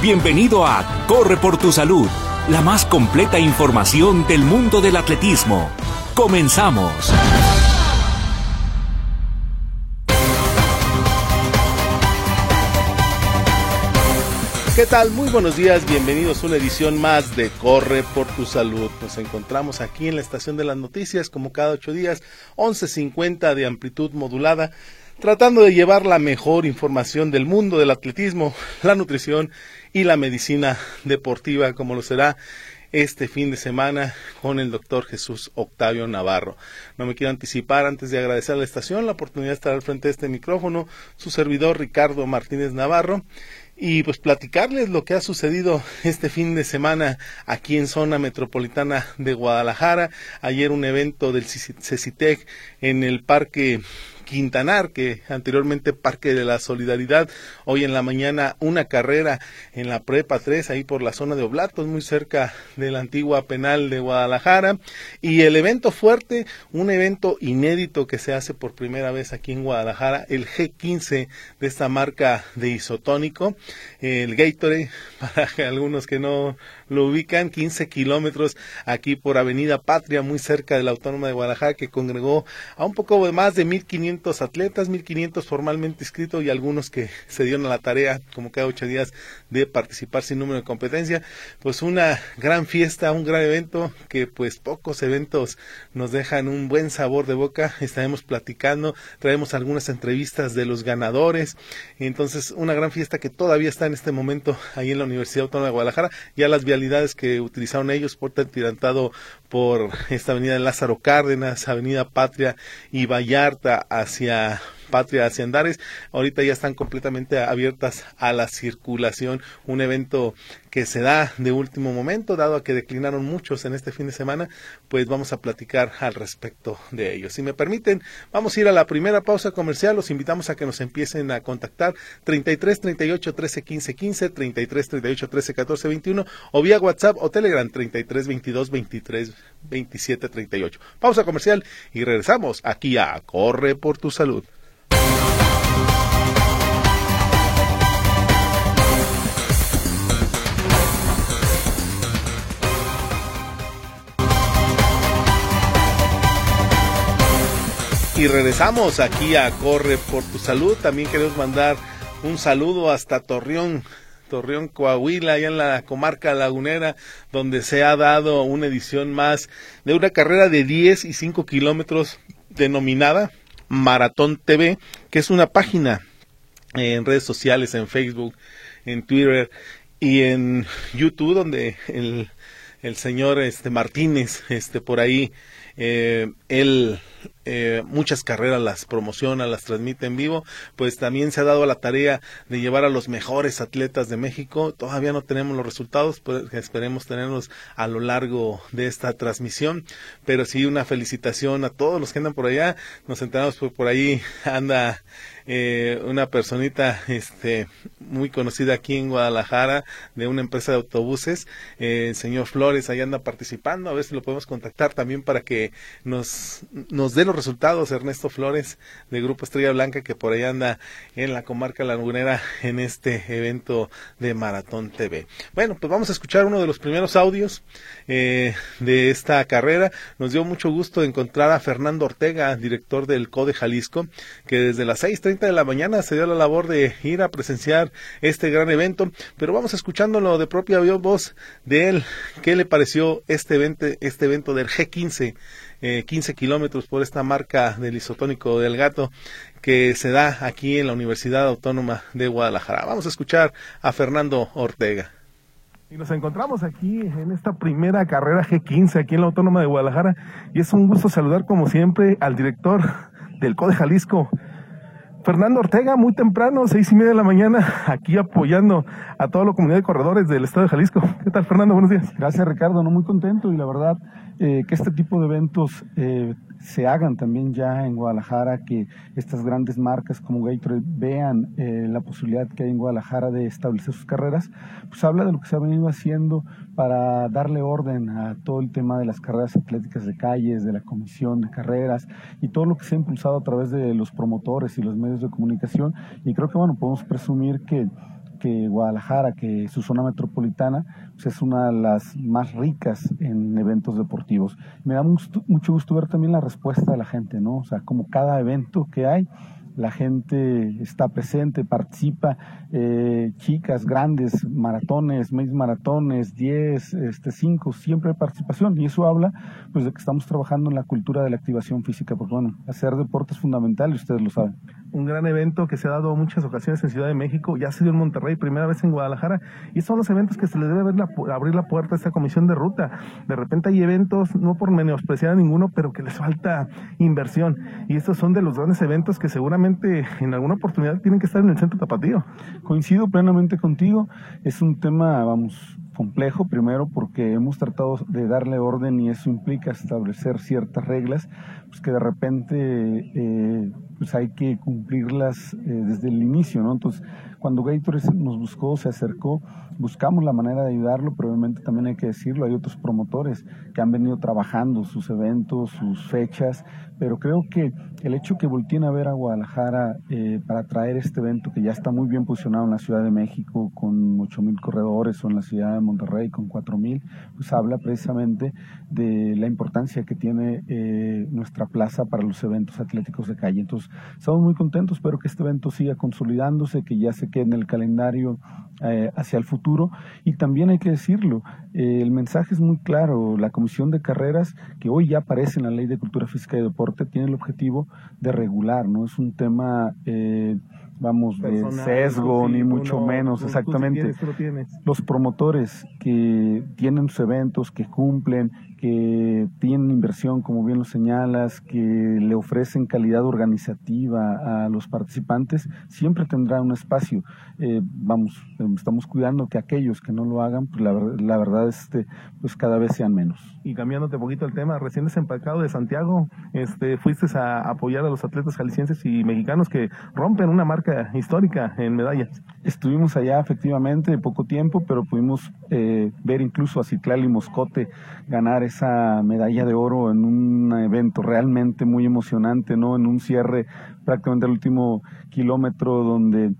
Bienvenido a Corre por tu Salud, la más completa información del mundo del atletismo. ¡Comenzamos! ¿Qué tal? Muy buenos días, bienvenidos a una edición más de Corre por tu Salud. Nos encontramos aquí en la estación de las noticias, como cada 8 días, 11:50 de amplitud modulada, tratando de llevar la mejor información del mundo del atletismo, la nutrición y la medicina deportiva, como lo será este fin de semana con el doctor Jesús Octavio Navarro. No me quiero anticipar antes de agradecer a la estación la oportunidad de estar al frente de este micrófono, su servidor Ricardo Martínez Navarro, y pues platicarles lo que ha sucedido este fin de semana aquí en zona metropolitana de Guadalajara. Ayer un evento del CECITEC en el Parque Quintanar, que anteriormente Parque de la Solidaridad. Hoy en la mañana una carrera en la Prepa 3, ahí por la zona de Oblatos, muy cerca de la antigua penal de Guadalajara. Y el evento fuerte, un evento inédito que se hace por primera vez aquí en Guadalajara, el G15 de esta marca de isotónico, el Gatorade, para algunos que no lo ubican, 15 kilómetros aquí por Avenida Patria, muy cerca de la Autónoma de Guadalajara, que congregó a un poco más de 1,500 atletas, 1,500 formalmente inscritos y algunos que se dieron a la tarea, como cada 8 días, de participar sin número de competencia. Pues una gran fiesta, un gran evento que pues pocos eventos nos dejan un buen sabor de boca. Estaremos platicando, traemos algunas entrevistas de los ganadores. Entonces una gran fiesta que todavía está en este momento ahí en la Universidad Autónoma de Guadalajara. Ya las vialidades que utilizaron ellos, Puerta Tirantado por esta avenida de Lázaro Cárdenas, Avenida Patria y Vallarta hacia Patria, hacia Andares, ahorita ya están completamente abiertas a la circulación. Un evento que se da de último momento, dado a que declinaron muchos en este fin de semana, pues vamos a platicar al respecto de ello. Si me permiten, vamos a ir a la primera pausa comercial. Los invitamos a que nos empiecen a contactar 33 38 13 15 15, 33 38 13 14 21 o vía WhatsApp o Telegram 33 22 23 27 38. Pausa comercial y regresamos aquí a Corre por tu Salud. Y regresamos aquí a Corre por tu Salud. También queremos mandar un saludo hasta Torreón, Coahuila, allá en la comarca lagunera, donde se ha dado una edición más de una carrera de 10 y 5 kilómetros denominada Maratón TV, que es una página en redes sociales, en Facebook, en Twitter y en YouTube, donde el señor Martínez, por ahí, él muchas carreras las promociona, las transmite en vivo. Pues también se ha dado a la tarea de llevar a los mejores atletas de México. Todavía no tenemos los resultados, pues esperemos tenerlos a lo largo de esta transmisión, pero sí una felicitación a todos los que andan por allá. Nos enteramos por ahí anda una personita muy conocida aquí en Guadalajara, de una empresa de autobuses, el señor Flores, ahí anda participando. A ver si lo podemos contactar también para que nos dé los resultados. Ernesto Flores, de Grupo Estrella Blanca, que por ahí anda en la comarca lagunera en este evento de Maratón TV. Bueno, pues vamos a escuchar uno de los primeros audios de esta carrera. Nos dio mucho gusto encontrar a Fernando Ortega, director del CODE Jalisco, que desde las 6:30 de la mañana se dio la labor de ir a presenciar este gran evento, pero vamos escuchándolo de propia voz de él. ¿Qué le pareció este evento del G15? 15 kilómetros por esta marca del isotónico del gato que se da aquí en la Universidad Autónoma de Guadalajara. Vamos a escuchar a Fernando Ortega. Y nos encontramos aquí en esta primera carrera G15 aquí en la Autónoma de Guadalajara, y es un gusto saludar como siempre al director del CODE Jalisco, Fernando Ortega, muy temprano, 6:30 de la mañana, aquí apoyando a toda la comunidad de corredores del estado de Jalisco. ¿Qué tal, Fernando? Buenos días. Gracias, Ricardo, muy contento, y la verdad que este tipo de eventos se hagan también ya en Guadalajara, que estas grandes marcas como Gatorade vean la posibilidad que hay en Guadalajara de establecer sus carreras, pues habla de lo que se ha venido haciendo para darle orden a todo el tema de las carreras atléticas de calles, de la comisión de carreras y todo lo que se ha impulsado a través de los promotores y los medios de comunicación. Y creo que, bueno, podemos presumir que que Guadalajara, que su zona metropolitana, pues es una de las más ricas en eventos deportivos. Me da mucho gusto ver también la respuesta de la gente, ¿no? O sea, como cada evento que hay, la gente está presente, participa, chicas, grandes, maratones, medios maratones, 10, 5, siempre hay participación, y eso habla pues de que estamos trabajando en la cultura de la activación física, porque bueno, hacer deporte es fundamental y ustedes lo saben. Un gran evento que se ha dado muchas ocasiones en Ciudad de México, ya se dio en Monterrey, primera vez en Guadalajara, y son los eventos que se les debe abrir la puerta a esta comisión de ruta. De repente hay eventos, no por menospreciar a ninguno, pero que les falta inversión, y estos son de los grandes eventos que seguramente en alguna oportunidad tienen que estar en el centro tapatío. Coincido plenamente contigo, es un tema, complejo, primero porque hemos tratado de darle orden y eso implica establecer ciertas reglas, pues que de repente pues hay que cumplirlas desde el inicio, ¿no? Entonces, cuando Gatorade nos buscó, se acercó, buscamos la manera de ayudarlo, pero obviamente también hay que decirlo, hay otros promotores que han venido trabajando sus eventos, sus fechas, pero creo que el hecho que volteen a ver a Guadalajara para traer este evento que ya está muy bien posicionado en la Ciudad de México con 8,000 corredores o en la ciudad de Monterrey con 4,000, pues habla precisamente de la importancia que tiene nuestra plaza para los eventos atléticos de calle. Entonces, estamos muy contentos, espero que este evento siga consolidándose, que ya se quede en el calendario hacia el futuro, y también hay que decirlo, el mensaje es muy claro, la Comisión de Carreras, que hoy ya aparece en la Ley de Cultura Física y Deporte, tiene el objetivo de regular, no es un tema personal, de sesgo, sí, ni mucho menos, exactamente. Tú tienes. Los promotores que tienen sus eventos, que cumplen, que tienen inversión, como bien lo señalas, que le ofrecen calidad organizativa a los participantes, siempre tendrán un espacio. Estamos cuidando que aquellos que no lo hagan, pues la verdad pues cada vez sean menos. Y cambiándote un poquito el tema, recién desempacado de Santiago, fuiste a apoyar a los atletas jaliscienses y mexicanos que rompen una marca histórica en medallas. Estuvimos allá efectivamente poco tiempo, pero pudimos ver incluso a Citlali Moscote ganar esa medalla de oro en un evento realmente muy emocionante, ¿no? En un cierre prácticamente al último kilómetro donde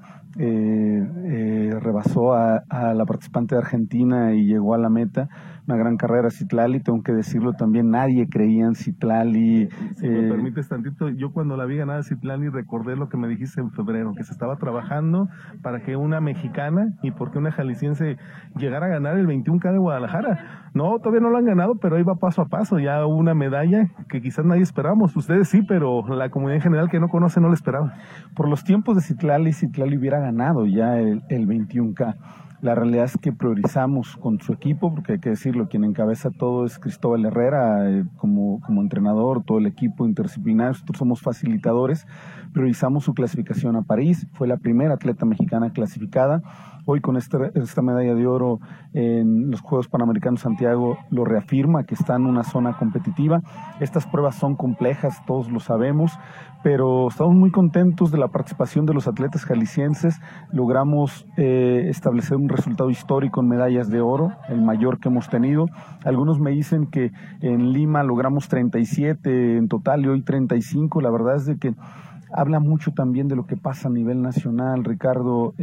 rebasó a la participante de Argentina y llegó a la meta. Una gran carrera Citlali, tengo que decirlo también, nadie creía en Citlali. Si me permites tantito, yo cuando la vi ganar a Citlali recordé lo que me dijiste en febrero, que se estaba trabajando para que una mexicana y porque una jalisciense llegara a ganar el 21K de Guadalajara. No, todavía no lo han ganado, pero ahí va paso a paso, ya hubo una medalla que quizás nadie esperamos, ustedes sí, pero la comunidad en general que no conoce no la esperaba. Por los tiempos de Citlali hubiera ganado ya el 21K. La realidad es que priorizamos con su equipo, porque hay que decirlo, quien encabeza todo es Cristóbal Herrera, como entrenador, todo el equipo interdisciplinario, nosotros somos facilitadores, priorizamos su clasificación a París, fue la primera atleta mexicana clasificada. Hoy con esta medalla de oro en los Juegos Panamericanos Santiago lo reafirma que está en una zona competitiva. Estas pruebas son complejas, todos lo sabemos, pero estamos muy contentos de la participación de los atletas jaliscienses. Logramos establecer un resultado histórico en medallas de oro, el mayor que hemos tenido. Algunos me dicen que en Lima logramos 37 en total y hoy 35. La verdad es de que habla mucho también de lo que pasa a nivel nacional, Ricardo,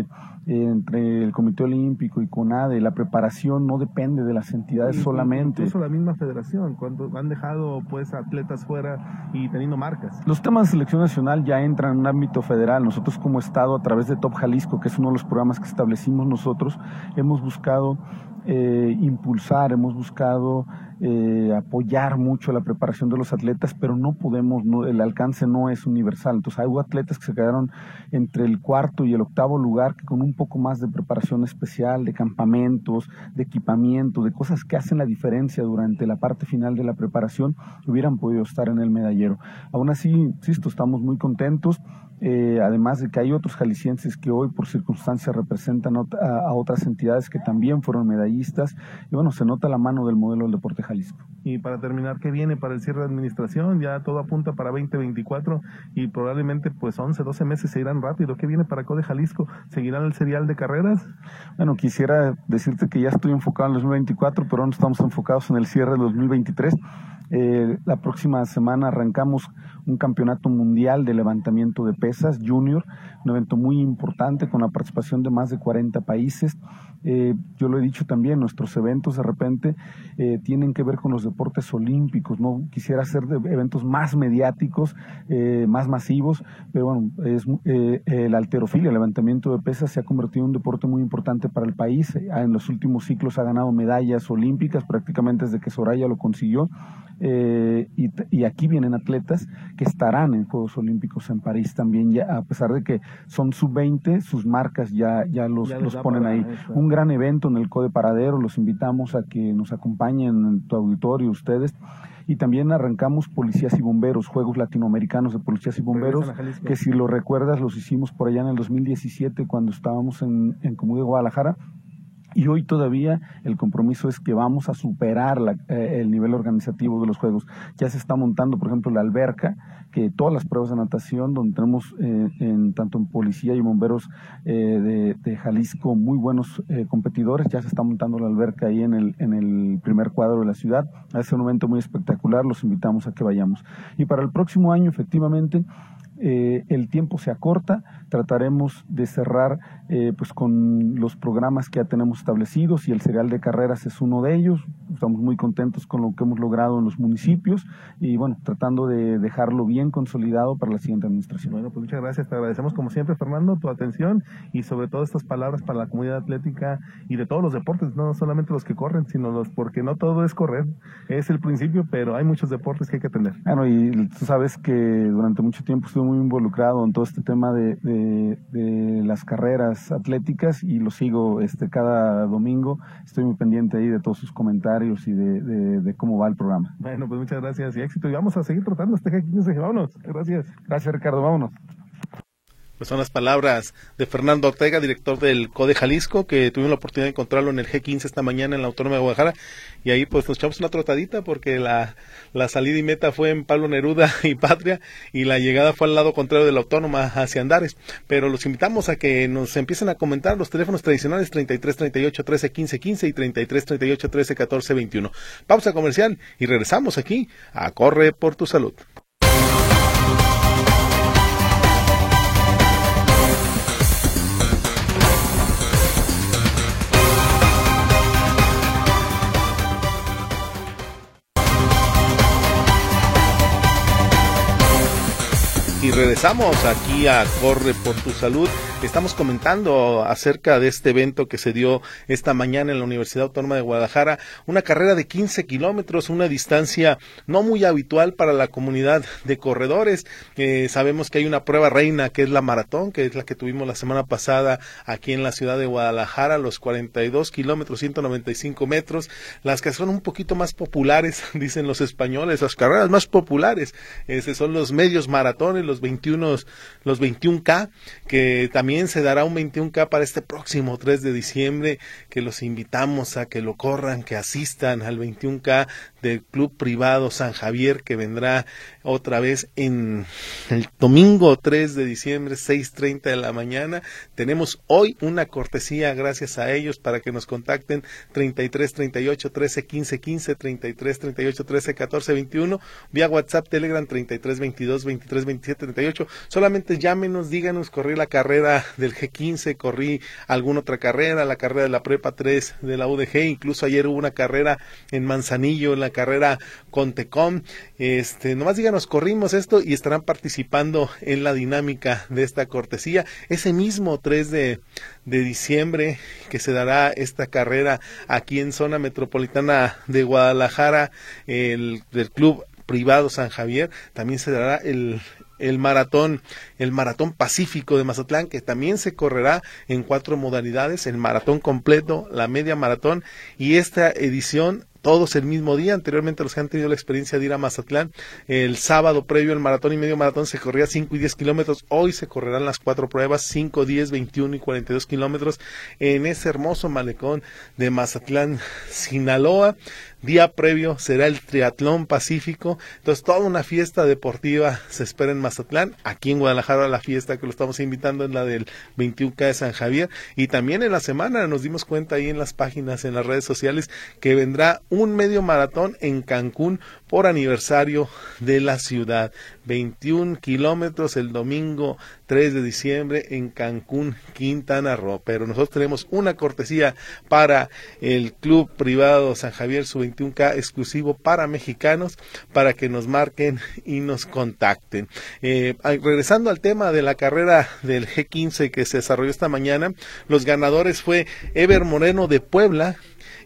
entre el Comité Olímpico y CONADE. La preparación no depende de las entidades solamente. Incluso la misma federación, cuando han dejado pues atletas fuera y teniendo marcas. Los temas de selección nacional ya entran en un ámbito federal. Nosotros como Estado, a través de Top Jalisco, que es uno de los programas que establecimos nosotros, hemos buscado impulsar, hemos buscado apoyar mucho la preparación de los atletas, pero no podemos, el alcance no es universal. Entonces hay atletas que se quedaron entre el 4º y el 8º lugar, que con un poco más de preparación especial, de campamentos, de equipamiento, de cosas que hacen la diferencia durante la parte final de la preparación, hubieran podido estar en el medallero. Aún así, insisto, estamos muy contentos. Además de que hay otros jaliscienses que hoy por circunstancias representan a otras entidades que también fueron medallistas, y bueno, se nota la mano del modelo del deporte Jalisco. Y para terminar, ¿qué viene para el cierre de administración? Ya todo apunta para 2024 y probablemente pues 11, 12 meses se irán rápido. ¿Qué viene para CODE Jalisco? ¿Seguirán el serial de carreras? Bueno, quisiera decirte que ya estoy enfocado en el 2024, pero no estamos enfocados en el cierre del 2023. La próxima semana arrancamos un campeonato mundial de levantamiento de pesas junior, un evento muy importante con la participación de más de 40 países. Yo lo he dicho también, nuestros eventos de repente tienen que ver con los deportes olímpicos, ¿no? Quisiera hacer eventos más mediáticos, más masivos, pero bueno, la halterofilia, el levantamiento de pesas, se ha convertido en un deporte muy importante para el país. En los últimos ciclos ha ganado medallas olímpicas, prácticamente desde que Soraya lo consiguió, y aquí vienen atletas que estarán en Juegos Olímpicos en París también, ya, a pesar de que son sub-20, sus marcas ya los ponen ahí. Un gran evento en el CODE Paradero, los invitamos a que nos acompañen en tu auditorio ustedes. Y también arrancamos Policías y Bomberos, Juegos Latinoamericanos de Policías y Bomberos, que si lo recuerdas los hicimos por allá en el 2017 cuando estábamos en Comú de Guadalajara. Y hoy todavía el compromiso es que vamos a superar el nivel organizativo de los Juegos. Ya se está montando, por ejemplo, la alberca, que todas las pruebas de natación, donde tenemos tanto en Policía y Bomberos de Jalisco muy buenos competidores, ya se está montando la alberca ahí en el primer cuadro de la ciudad. Es un evento muy espectacular, los invitamos a que vayamos. Y para el próximo año, efectivamente, el tiempo se acorta, trataremos de cerrar pues con los programas que ya tenemos establecidos, y el serial de carreras es uno de ellos. Estamos muy contentos con lo que hemos logrado en los municipios y bueno, tratando de dejarlo bien consolidado para la siguiente administración. Bueno, pues muchas gracias, te agradecemos como siempre, Fernando, tu atención y sobre todo estas palabras para la comunidad atlética y de todos los deportes, no solamente los que corren, sino porque no todo es correr, es el principio, pero hay muchos deportes que hay que atender. Bueno, y tú sabes que durante mucho tiempo estuve muy involucrado en todo este tema de las carreras atléticas y lo sigo cada domingo. Estoy muy pendiente ahí de todos sus comentarios y de cómo va el programa. Bueno, pues muchas gracias y éxito, y vamos a seguir tratando este G15. Vámonos. Gracias. Gracias, Ricardo. Vámonos. Pues son las palabras de Fernando Ortega, director del CODE Jalisco, que tuvimos la oportunidad de encontrarlo en el G15 esta mañana en la Autónoma de Guadalajara, y ahí pues nos echamos una trotadita porque la salida y meta fue en Pablo Neruda y Patria, y la llegada fue al lado contrario de la Autónoma hacia Andares. Pero los invitamos a que nos empiecen a comentar los teléfonos tradicionales 33 38 13 15 15 y 33 38 13 14 21. Pausa comercial y regresamos aquí a Corre por tu Salud. Y regresamos aquí a Corre por tu Salud. Estamos comentando acerca de este evento que se dio esta mañana en la Universidad Autónoma de Guadalajara, una carrera de 15 kilómetros, una distancia no muy habitual para la comunidad de corredores. Sabemos que hay una prueba reina que es la maratón, que es la que tuvimos la semana pasada aquí en la ciudad de Guadalajara, los 42 kilómetros, 195 metros, las que son un poquito más populares, dicen los españoles, las carreras más populares, son los medios maratones, los 21K, que también se dará un 21K para este próximo 3 de diciembre, que los invitamos a que lo corran, que asistan al 21K del Club Privado San Javier, que vendrá otra vez en el domingo 3 de diciembre, 6:30 de la mañana. Tenemos hoy una cortesía gracias a ellos para que nos contacten 33 38 13 15 15, 33 38 13 14 21, vía WhatsApp, Telegram 33 22 23 27 38. Solamente llámenos, díganos, corrí la carrera del G15, corrí alguna otra carrera, la carrera de la Prepa 3 de la UDG, incluso ayer hubo una carrera en Manzanillo, la carrera Contecom. Nomás díganos, corrimos esto, y estarán participando en la dinámica de esta cortesía. Ese mismo 3 de diciembre que se dará esta carrera aquí en zona metropolitana de Guadalajara, del Club Privado San Javier, también se dará el maratón Pacífico de Mazatlán, que también se correrá en 4 modalidades: el maratón completo, la media maratón y esta edición todos el mismo día. Anteriormente, los que han tenido la experiencia de ir a Mazatlán, el sábado previo al maratón y medio maratón se corría 5 y 10 kilómetros. Hoy se correrán las 4 pruebas, 5, 10, 21 y 42 kilómetros en ese hermoso malecón de Mazatlán, Sinaloa, día previo será el Triatlón Pacífico, entonces toda una fiesta deportiva se espera en Mazatlán. Aquí en Guadalajara la fiesta que lo estamos invitando es la del 21K de San Javier, y también en la semana nos dimos cuenta ahí en las páginas, en las redes sociales, que vendrá un medio maratón en Cancún por aniversario de la ciudad. 21 kilómetros el domingo 3 de diciembre en Cancún, Quintana Roo. Pero nosotros tenemos una cortesía para el Club Privado San Javier, su 21K exclusivo para mexicanos, para que nos marquen y nos contacten. Regresando al tema de la carrera del G15 que se desarrolló esta mañana, los ganadores fue Ever Moreno de Puebla,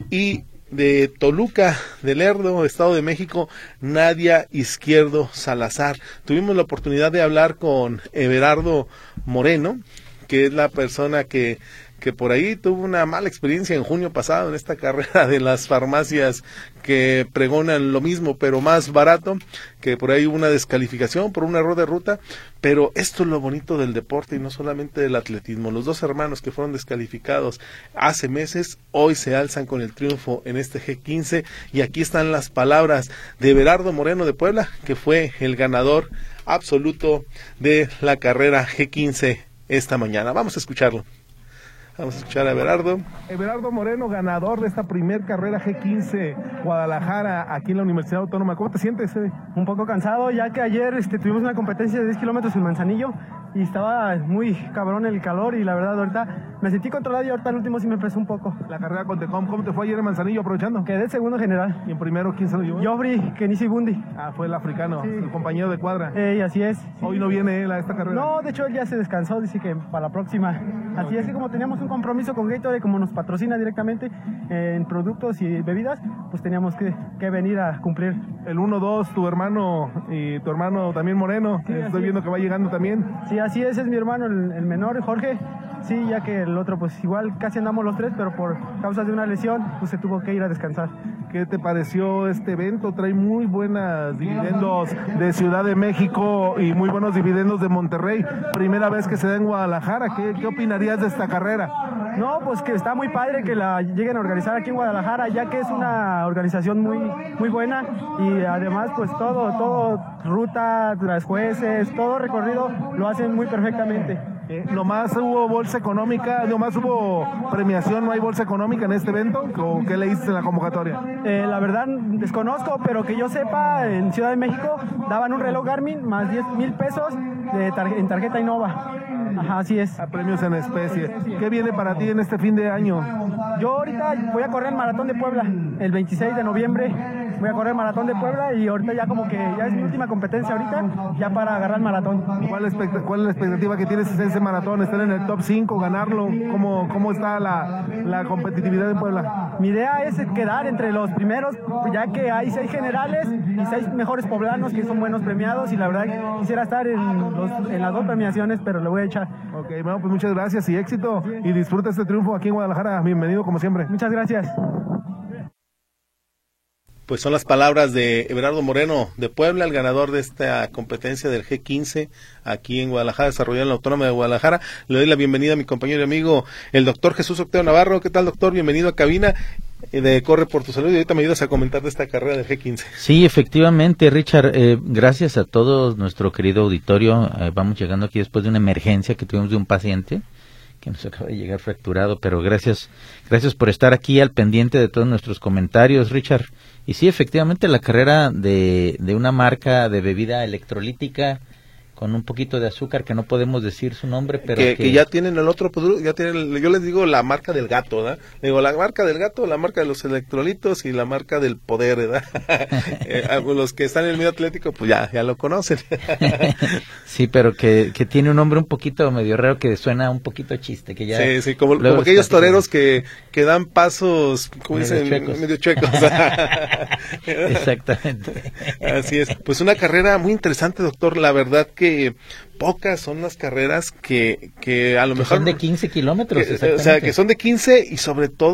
y de Toluca de Lerdo, Estado de México, Nadia Izquierdo Salazar. Tuvimos la oportunidad de hablar con Everardo Moreno, que es la persona que por ahí tuvo una mala experiencia en junio pasado en esta carrera de las farmacias que pregonan lo mismo pero más barato, que por ahí hubo una descalificación por un error de ruta. Pero esto es lo bonito del deporte y no solamente del atletismo. Los dos hermanos que fueron descalificados hace meses, hoy se alzan con el triunfo en este G15, y aquí están las palabras de Everardo Moreno de Puebla, que fue el ganador absoluto de la carrera G15 esta mañana. Vamos a escucharlo. Vamos a escuchar a Everardo. Everardo Moreno, ganador de esta primer carrera G15 Guadalajara, aquí en la Universidad Autónoma. ¿Cómo te sientes? Un poco cansado, ya que ayer tuvimos una competencia de 10 kilómetros en Manzanillo y estaba muy cabrón el calor, y la verdad ahorita me sentí controlado, y ahorita el último sí me pesó un poco. La carrera con Tecom, ¿cómo te fue ayer en Manzanillo aprovechando? Quedé segundo general. ¿Y en primero quién se lo llevó? Jofri Kenisi Bundi. Ah, fue el africano, sí, el compañero de cuadra. Así es. Hoy no viene él a esta carrera. No, de hecho él ya se descansó, dice que para la próxima. Así es que como teníamos un compromiso con Gatorade, como nos patrocina directamente en productos y bebidas, pues teníamos que venir a cumplir. El 1-2, tu hermano y tu hermano también Moreno, sí, estoy viendo que va llegando también. Sí, así es mi hermano, el menor, Jorge. Sí, ya que el otro, pues igual casi andamos los tres, pero por causas de una lesión, pues se tuvo que ir a descansar. ¿Qué te pareció este evento? Trae muy buenos dividendos de Ciudad de México y muy buenos dividendos de Monterrey. Primera vez que se da en Guadalajara. ¿Qué opinarías de esta carrera? No, pues que está muy padre que la lleguen a organizar aquí en Guadalajara, ya que es una organización muy buena, y además pues todo, ruta, las jueces, todo recorrido lo hacen muy perfectamente. ¿Nomás hubo bolsa económica, nomás hubo premiación, no hay bolsa económica en este evento? ¿O qué leíste en la convocatoria? La verdad desconozco, pero que yo sepa, en Ciudad de México daban un reloj Garmin más 10,000 pesos en tarjeta Innova. Ajá, así es. A premios en especie. ¿Qué viene para ti en este fin de año? Yo ahorita voy a correr el Maratón de Puebla, el 26 de noviembre. Voy a correr el Maratón de Puebla, y ahorita ya como que ya es mi última competencia ahorita, ya para agarrar el maratón. ¿Cuál es la expectativa que tienes en ese maratón? ¿Estar en el top 5, ganarlo? ¿Cómo está la competitividad en Puebla? Mi idea es quedar entre los primeros, ya que hay 6 generales y 6 mejores poblanos que son buenos premiados, y la verdad quisiera estar en las 2 premiaciones, pero le voy a echar. Ok, bueno, pues muchas gracias y éxito, y disfruta este triunfo aquí en Guadalajara. Bienvenido como siempre. Muchas gracias. Pues son las palabras de Everardo Moreno de Puebla, el ganador de esta competencia del G15 aquí en Guadalajara, desarrollada en la Autónoma de Guadalajara. Le doy la bienvenida a mi compañero y amigo, el doctor Jesús Octavio Navarro. ¿Qué tal, doctor? Bienvenido a cabina de Corre por tu Salud, y ahorita me ayudas a comentar de esta carrera del G15. Sí, efectivamente, Richard, gracias a todo nuestro querido auditorio. Vamos llegando aquí después de una emergencia que tuvimos de un paciente que nos acaba de llegar fracturado, pero gracias por estar aquí al pendiente de todos nuestros comentarios, Richard. Y sí, efectivamente, la carrera de una marca de bebida electrolítica con un poquito de azúcar, que no podemos decir su nombre, pero que ya tienen el otro producto, ya tienen, yo les digo la marca del gato, ¿verdad? Digo, la marca del gato, la marca de los electrolitos y la marca del poder, ¿verdad? Los que están en el medio atlético, pues ya lo conocen. Sí, pero que tiene un nombre un poquito medio raro, que suena un poquito chiste, que ya... Sí, como aquellos toreros que dan pasos, como dicen, medio chuecos. Exactamente. Así es. Pues una carrera muy interesante, doctor, la verdad que pocas son las carreras que a lo mejor... son de 15 kilómetros, o sea, que son de 15 y sobre todo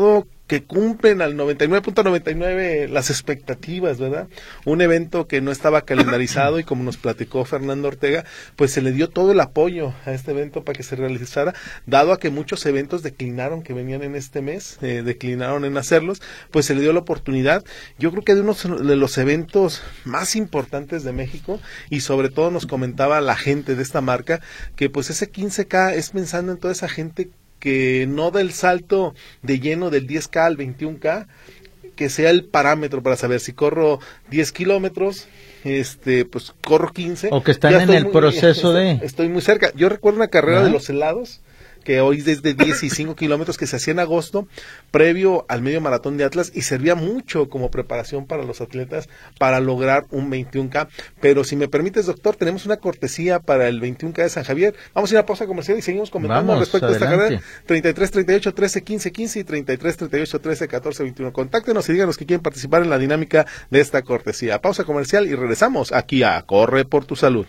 que cumplen al 99.99 las expectativas, ¿verdad? Un evento que no estaba calendarizado y como nos platicó Fernando Ortega, pues se le dio todo el apoyo a este evento para que se realizara, dado a que muchos eventos declinaron que venían en este mes, declinaron en hacerlos, pues se le dio la oportunidad. Yo creo que de uno de los eventos más importantes de México, y sobre todo nos comentaba la gente de esta marca, que pues ese 15K es pensando en toda esa gente que no da el salto de lleno del 10K al 21K, que sea el parámetro para saber si corro 10 kilómetros, pues corro 15. O que están en el proceso Estoy muy cerca. Yo recuerdo una carrera de los helados, que hoy desde 10 y 5 kilómetros, que se hacía en agosto, previo al medio maratón de Atlas, y servía mucho como preparación para los atletas para lograr un 21K. Pero si me permites, doctor, tenemos una cortesía para el 21K de San Javier. Vamos a ir a pausa comercial y seguimos comentando respecto adelante. a esta carrera. 33 38 13 15 15 y 33 38 13 14 21. Contáctenos y díganos que quieren participar en la dinámica de esta cortesía. Pausa comercial y regresamos aquí a Corre por tu Salud.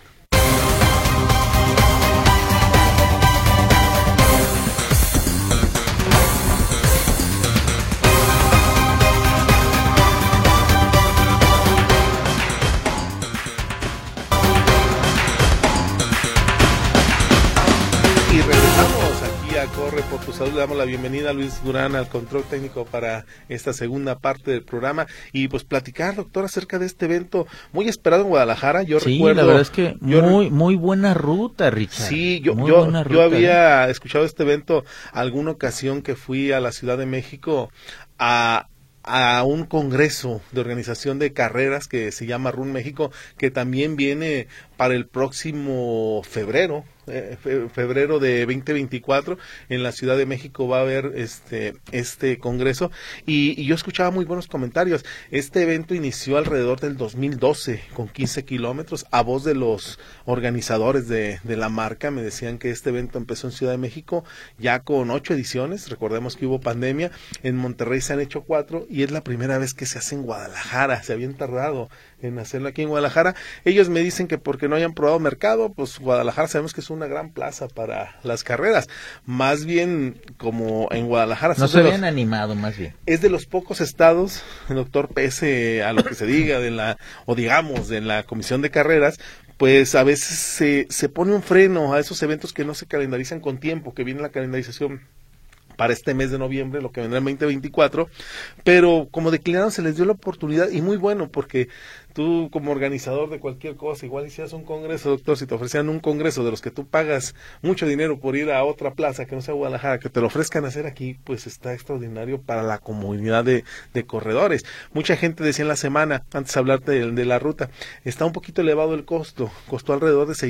Corre por tu Salud. Le damos la bienvenida a Luis Durán al control técnico para esta segunda parte del programa y pues platicar, doctor, acerca de este evento muy esperado en Guadalajara. Yo recuerdo, la verdad es que muy buena ruta, Richard. Sí, yo había escuchado este evento alguna ocasión que fui a la Ciudad de México a un congreso de organización de carreras que se llama Run México, que también viene para el próximo febrero de 2024 en la Ciudad de México. Va a haber este congreso y yo escuchaba muy buenos comentarios. Este evento inició alrededor del 2012 con 15 kilómetros. A voz de los organizadores de la marca me decían que este evento empezó en Ciudad de México ya con 8 ediciones. Recordemos que hubo pandemia. En Monterrey se han hecho 4 y es la primera vez que se hace en Guadalajara. Se habían tardado en hacerlo aquí en Guadalajara. Ellos me dicen que porque no hayan probado mercado, pues Guadalajara sabemos que es una gran plaza para las carreras. Más bien, como en Guadalajara no se habían animado, más bien. Es de los pocos estados, doctor, pese a lo que se diga de la comisión de carreras, pues a veces se pone un freno a esos eventos que no se calendarizan con tiempo, que viene la calendarización para este mes de noviembre, lo que vendrá en 2024, pero como declinaron se les dio la oportunidad y muy bueno, porque tú como organizador de cualquier cosa, igual hicieras un congreso, doctor, si te ofrecieran un congreso de los que tú pagas mucho dinero por ir a otra plaza que no sea Guadalajara, que te lo ofrezcan hacer aquí, pues está extraordinario para la comunidad de corredores. Mucha gente decía en la semana, antes de hablarte de la ruta, está un poquito elevado el costo, costó alrededor de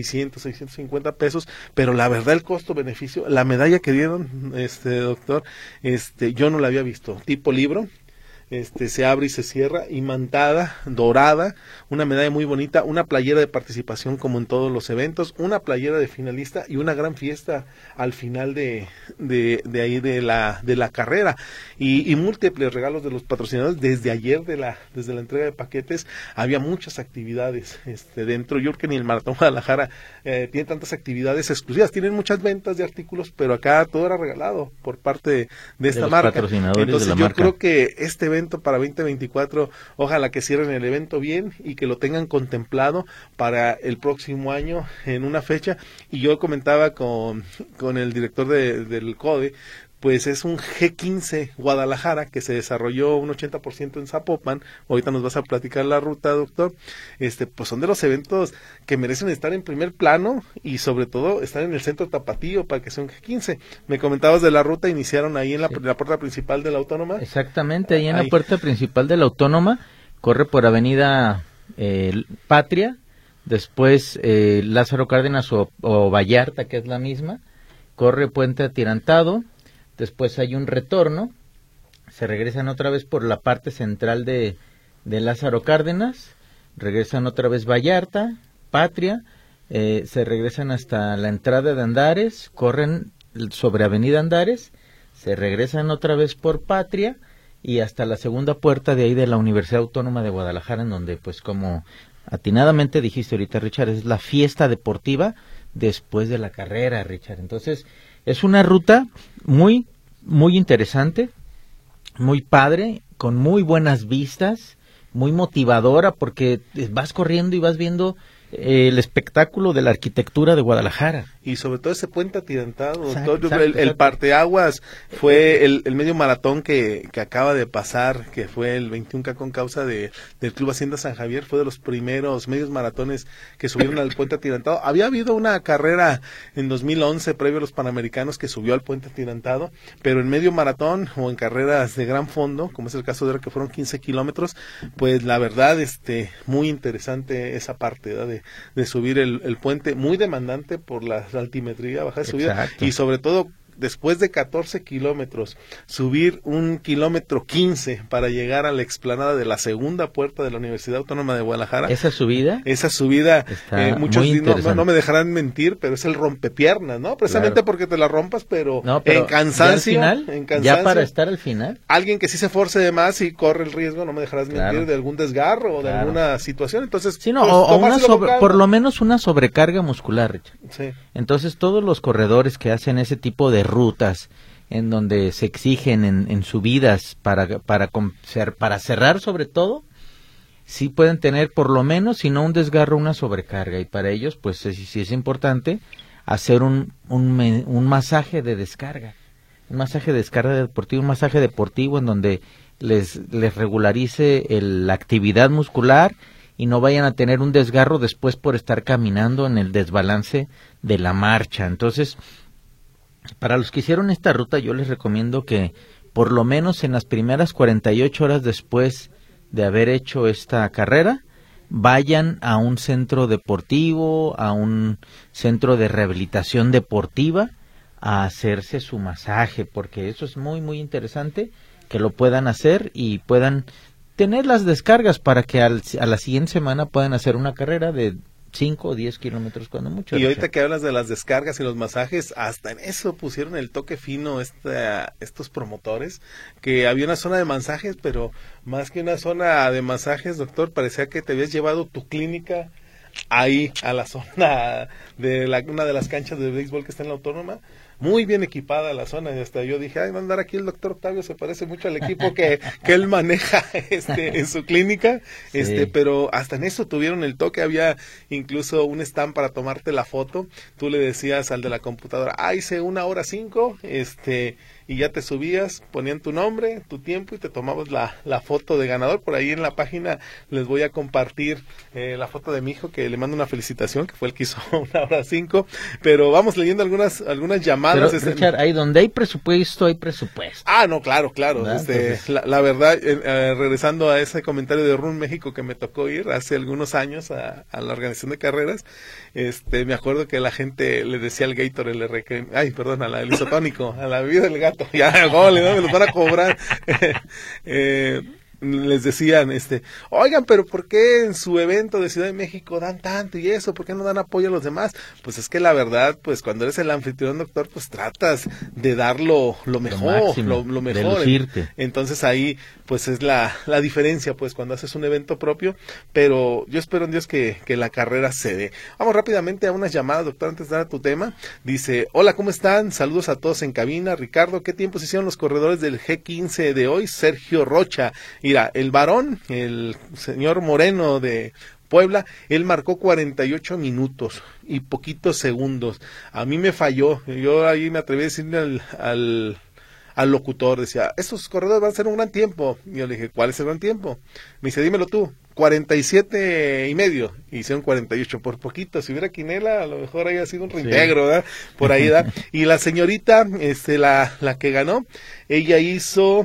650 pesos, pero la verdad el costo-beneficio, la medalla que dieron, doctor, yo no la había visto, tipo libro, se abre y se cierra, imantada, dorada, una medalla muy bonita, una playera de participación como en todos los eventos, una playera de finalista y una gran fiesta al final de ahí de la carrera y múltiples regalos de los patrocinadores. Desde ayer desde la entrega de paquetes había muchas actividades dentro. Yo creo que ni el Maratón Guadalajara tiene tantas actividades exclusivas, tienen muchas ventas de artículos, pero acá todo era regalado por parte de esta marca. Entonces yo creo que este evento para 2024, ojalá que cierren el evento bien y que lo tengan contemplado para el próximo año en una fecha. Y yo comentaba con el director del CODE, pues es un G15 Guadalajara que se desarrolló un 80% en Zapopan. Ahorita nos vas a platicar la ruta, doctor. Pues son de los eventos que merecen estar en primer plano y sobre todo estar en el centro tapatío para que sea un G15. Me comentabas de la ruta, iniciaron ahí en la puerta principal de la Autónoma. Exactamente, ahí en la puerta principal de la Autónoma, corre por Avenida Patria, después Lázaro Cárdenas o Vallarta, que es la misma, corre Puente Atirantado. Después hay un retorno, se regresan otra vez por la parte central de Lázaro Cárdenas, regresan otra vez Vallarta, Patria, se regresan hasta la entrada de Andares, corren sobre Avenida Andares, se regresan otra vez por Patria y hasta la segunda puerta de ahí de la Universidad Autónoma de Guadalajara, en donde, pues como atinadamente dijiste ahorita, Richard, es la fiesta deportiva después de la carrera, Richard. Entonces, es una ruta muy interesante. muy padre, con muy buenas vistas, muy motivadora, porque vas corriendo y vas viendo el espectáculo de la arquitectura de Guadalajara. Y sobre todo ese puente atirantado, Exacto, el parteaguas fue el medio maratón que acaba de pasar, que fue el 21K con causa del Club Hacienda San Javier, fue de los primeros medios maratones que subieron al puente atirantado. Había habido una carrera en 2011, previo a los Panamericanos, que subió al puente atirantado, pero en medio maratón o en carreras de gran fondo, como es el caso de ahora que fueron 15 kilómetros, pues la verdad, muy interesante esa parte, ¿verdad? De subir el puente, muy demandante por la altimetría, bajar y subida, y sobre todo después de 14 kilómetros, subir 1 kilómetro 15 para llegar a la explanada de la segunda puerta de la Universidad Autónoma de Guadalajara. ¿Esa subida? Muchos no me dejarán mentir, pero es el rompepiernas, ¿no? Precisamente porque te la rompas, pero en cansancio, ya para estar al final. Alguien que sí se force de más y corre el riesgo, no me dejarás mentir, de algún desgarro o de alguna situación. Entonces, sí, por lo menos una sobrecarga muscular, Richard. Sí. Entonces, todos los corredores que hacen ese tipo de rutas en donde se exigen en subidas para cerrar sobre todo, sí pueden tener por lo menos, si no un desgarro, una sobrecarga, y para ellos pues sí es importante hacer un masaje de descarga, deportivo, un masaje deportivo en donde les regularice la actividad muscular y no vayan a tener un desgarro después por estar caminando en el desbalance de la marcha. Entonces, para los que hicieron esta ruta, yo les recomiendo que por lo menos en las primeras 48 horas después de haber hecho esta carrera, vayan a un centro deportivo, a un centro de rehabilitación deportiva, a hacerse su masaje, porque eso es muy, muy interesante, que lo puedan hacer y puedan tener las descargas para que a la siguiente semana puedan hacer una carrera de 5 o 10 kilómetros cuando mucho. Y ahorita que hablas de las descargas y los masajes, hasta en eso pusieron el toque fino estos promotores, que había una zona de masajes, pero más que una zona de masajes, doctor, parecía que te habías llevado tu clínica ahí a la zona de una de las canchas de béisbol que está en la Autónoma. Muy bien equipada la zona, y hasta yo dije, va a andar aquí el doctor Octavio, se parece mucho al equipo que él maneja en su clínica, sí. Pero hasta en eso tuvieron el toque, había incluso un stand para tomarte la foto, tú le decías al de la computadora, hice 1:05, y ya te subías, ponían tu nombre, tu tiempo y te tomabas la foto de ganador. Por ahí en la página les voy a compartir la foto de mi hijo, que le mando una felicitación, que fue el que hizo 1:05, pero vamos leyendo algunas llamadas. Pero, Richard, ahí donde hay presupuesto, hay presupuesto. No, claro. La verdad, regresando a ese comentario de Run México que me tocó ir hace algunos años a la organización de carreras, me acuerdo que la gente le decía al Gatorade, al isotónico, a la bebida del gato, ya, gole, ¿no? Me los van a cobrar. Les decían, oigan, pero ¿por qué en su evento de Ciudad de México dan tanto y eso? ¿Por qué no dan apoyo a los demás? Pues es que la verdad, pues cuando eres el anfitrión, doctor, pues tratas de dar lo mejor, lo mejor. De lucirte. Entonces ahí, pues es la diferencia, pues cuando haces un evento propio, pero yo espero en Dios que la carrera se dé. Vamos rápidamente a unas llamadas, doctor, antes de dar tu tema. Dice, hola, ¿cómo están? Saludos a todos en cabina. Ricardo, ¿qué tiempos hicieron los corredores del G15 de hoy? Sergio Rocha. Mira, el varón, el señor Moreno de Puebla, él marcó 48 minutos y poquitos segundos. A mí me falló. Yo ahí me atreví a decirle al locutor, decía, estos corredores van a ser un gran tiempo. Y yo le dije, ¿cuál es el gran tiempo? Me dice, dímelo tú. 47.5, hicieron 48, por poquito. Si hubiera quinela, a lo mejor haya sido un reintegro, ¿verdad? Por ahí, ¿verdad? Y la señorita, la que ganó, ella hizo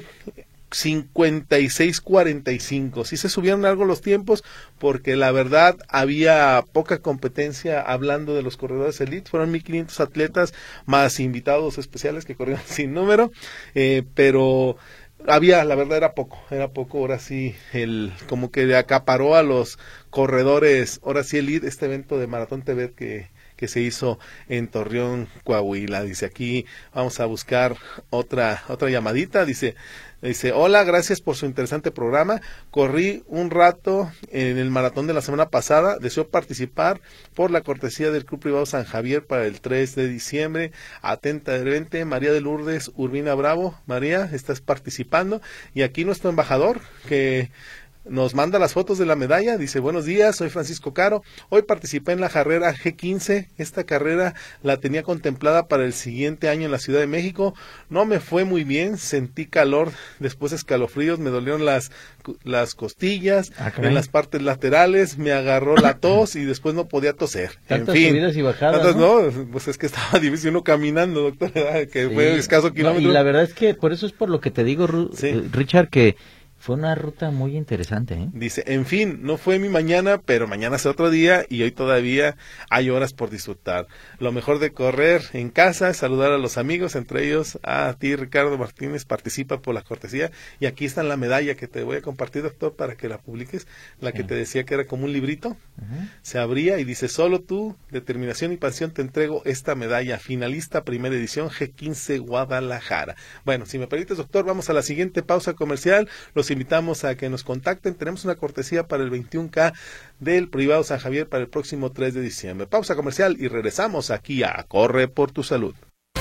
56:45. Sí se subieron algo los tiempos, porque la verdad había poca competencia hablando de los corredores elite. Fueron 1,500 atletas más invitados especiales que corrieron sin número, pero la verdad era poco. Ahora sí, como que acaparó a los corredores, ahora sí elite, este evento de Maratón TV que se hizo en Torreón, Coahuila. Dice aquí, vamos a buscar otra llamadita. Dice, hola, gracias por su interesante programa. Corrí un rato en el maratón de la semana pasada. Deseo participar por la cortesía del Club Privado San Javier para el 3 de diciembre. Atentamente, María de Lourdes Urbina Bravo. María, estás participando. Y aquí nuestro embajador, que nos manda las fotos de la medalla. Dice, buenos días, soy Francisco Caro. Hoy participé en la carrera G15. Esta carrera la tenía contemplada para el siguiente año en la Ciudad de México. No me fue muy bien, sentí calor, después escalofríos, me dolieron las costillas, en las partes laterales, me agarró la tos y después no podía toser. Tantas en fin, subidas y bajadas, ¿no? Pues es que estaba difícil uno caminando, doctor, que sí. fue escaso kilómetro. Y la verdad es que por eso es por lo que te digo, sí, Richard, que fue una ruta muy interesante, ¿eh? Dice, en fin, no fue mi mañana, pero mañana es otro día y hoy todavía hay horas por disfrutar. Lo mejor de correr en casa es saludar a los amigos, entre ellos a ti, Ricardo Martínez, participa por la cortesía. Y aquí está la medalla que te voy a compartir, doctor, para que la publiques, la que te decía que era como un librito. Se abría y dice, solo tú, determinación y pasión, te entrego esta medalla, finalista, primera edición, G15 Guadalajara. Bueno, si me permites, doctor, vamos a la siguiente pausa comercial. Los invitamos a que nos contacten. Tenemos una cortesía para el 21K del Privado San Javier para el próximo 3 de diciembre. Pausa comercial y regresamos aquí a Corre por tu Salud.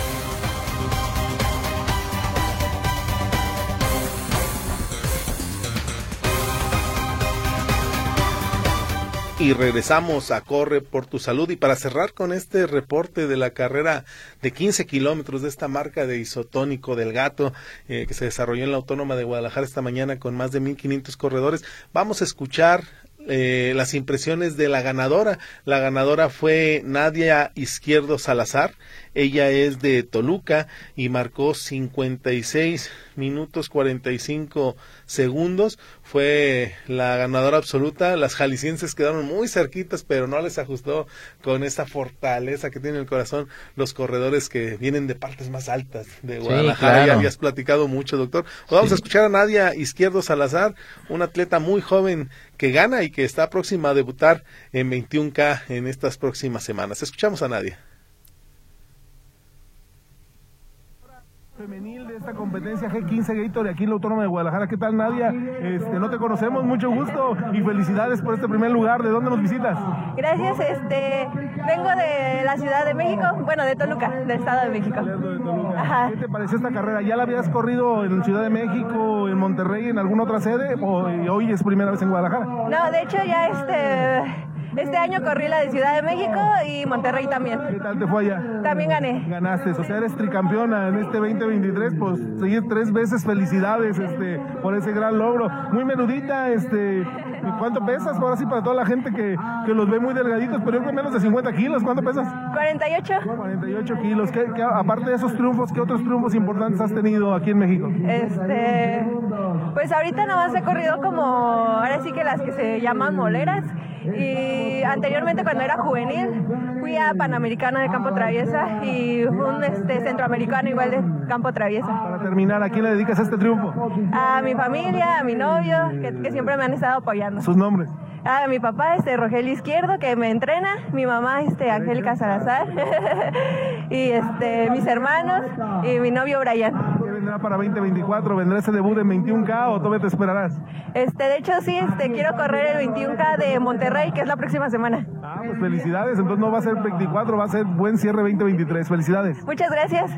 Y regresamos a Corre por tu Salud, y para cerrar con este reporte de la carrera de 15 kilómetros de esta marca de isotónico del gato que se desarrolló en la Autónoma de Guadalajara esta mañana con más de 1,500 corredores, vamos a escuchar las impresiones de la ganadora. La ganadora fue Nadia Izquierdo Salazar. Ella es de Toluca y marcó 56 minutos 45 segundos. Fue la ganadora absoluta. Las jaliscienses quedaron muy cerquitas, pero no les ajustó con esa fortaleza que tiene el corazón los corredores que vienen de partes más altas de Guadalajara. Sí, claro. Ya habías platicado mucho, doctor. Vamos a escuchar a Nadia Izquierdo Salazar, una atleta muy joven que gana y que está próxima a debutar en 21K en estas próximas semanas. Escuchamos a Nadia. Femenil de esta competencia G15 Gator de aquí en la Autónoma de Guadalajara. ¿Qué tal, Nadia? No te conocemos, mucho gusto y felicidades por este primer lugar. ¿De dónde nos visitas? Gracias, vengo de la Ciudad de México, bueno, de Toluca, del Estado de México. Ajá. ¿Qué te pareció esta carrera? ¿Ya la habías corrido en Ciudad de México, en Monterrey, en alguna otra sede, o hoy es primera vez en Guadalajara? No, de hecho ya este año corrí la de Ciudad de México y Monterrey también. ¿Qué tal te fue allá? También gané. Ganaste, o sea, eres tricampeona en este 2023, pues seguir 3 veces, felicidades por ese gran logro. Muy menudita, ¿cuánto pesas? Ahora sí, para toda la gente que los ve muy delgaditos, pero yo creo que menos de 50 kilos, ¿cuánto pesas? 48. 48 kilos. ¿Qué, aparte de esos triunfos, qué otros triunfos importantes has tenido aquí en México? Pues ahorita nomás he corrido como, ahora sí que las que se llaman moleras, y anteriormente cuando era juvenil fui a Panamericano de Campo Traviesa y un centroamericano igual de Campo Traviesa. Para terminar, ¿a quién le dedicas este triunfo? A mi familia, a mi novio, que siempre me han estado apoyando. ¿Sus nombres? A mi papá, Rogelio Izquierdo, que me entrena, mi mamá, Angélica Salazar, y mis hermanos, y mi novio Brian. ¿Qué vendrá para 2024? ¿Vendrá ese debut en 21K o todavía te esperarás? De hecho sí, quiero correr el 21K de Monterrey, que es la próxima semana. Ah, pues felicidades, entonces no va a ser 24, va a ser buen cierre 2023, felicidades. Muchas gracias.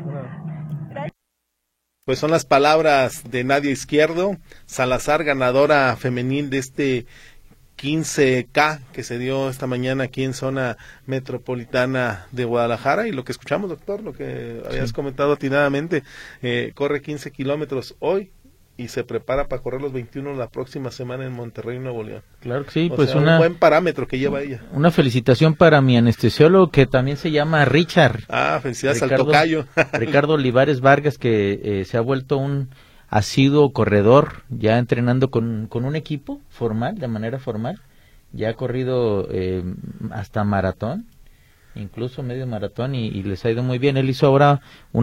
Pues son las palabras de Nadia Izquierdo Salazar, ganadora femenil de este 15K que se dio esta mañana aquí en zona metropolitana de Guadalajara, y lo que escuchamos, doctor, lo que habías comentado atinadamente, corre 15 kilómetros hoy y se prepara para correr los 21 la próxima semana en Monterrey, Nuevo León. Claro que sí, o pues sea, un buen parámetro que lleva ella. Una felicitación para mi anestesiólogo, que también se llama Richard. Ah, felicidades al tocayo. Ricardo Olivares Vargas, que se ha vuelto un asiduo corredor, ya entrenando con un equipo formal, de manera formal. Ya ha corrido hasta maratón. incluso medio maratón y les ha ido muy bien. Él hizo ahora